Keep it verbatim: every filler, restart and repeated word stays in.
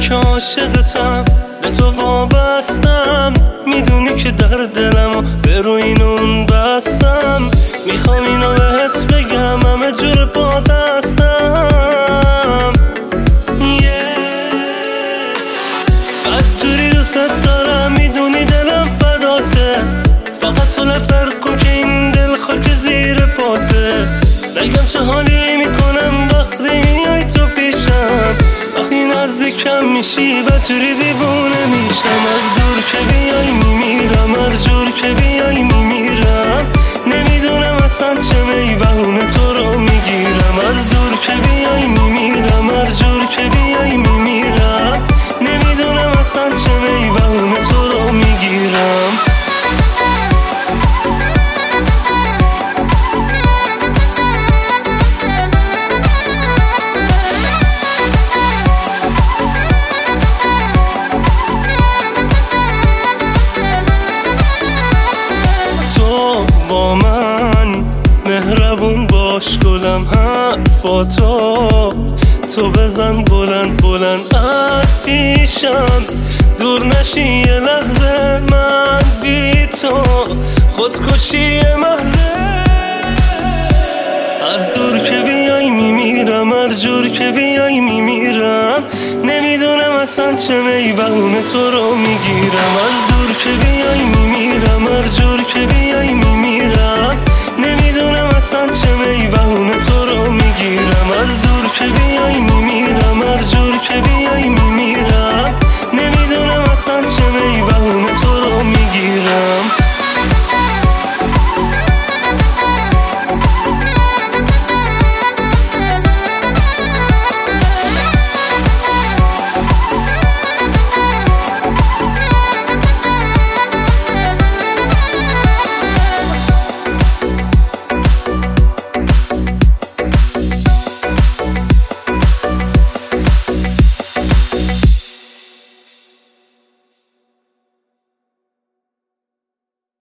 که عاشقتم، به تو وابستم، میدونی که در دلمو به روی اینون بستم. میخوام اینو بهت بگم همه جور با دستم. از جوری دوست دارم میدونی دلم فداته، فقط تو لفتر کن که این دل خاک زیر پاته. بگم چه حالی میکنم وقتی میای تو پیشم، وقتی نزدیکم میشی و جوری دیوونه میشم. از دور که بیای میمیرم، هر جور که بیای میمیرم. نمیدونم اصلا چه میبهونه تو رو میگیرم. از دور که بیای میمیرم، هر جور که بیای میمیرم. نمیدونم اصلا چه میبهونه تو رو میگیرم. با من مهربون باش گلم، حرفاتو تو بزن بلند بلند از پیشم. دور نشی یه لحظه من بی تو، خودکشی محضه. از دور که بیای میمیرم، هر جور که بیای میمیرم. نمیدونم اصلا چه میبهونه تو رو میگیرم. از دور که بیای میمیرم، هر جور که بیای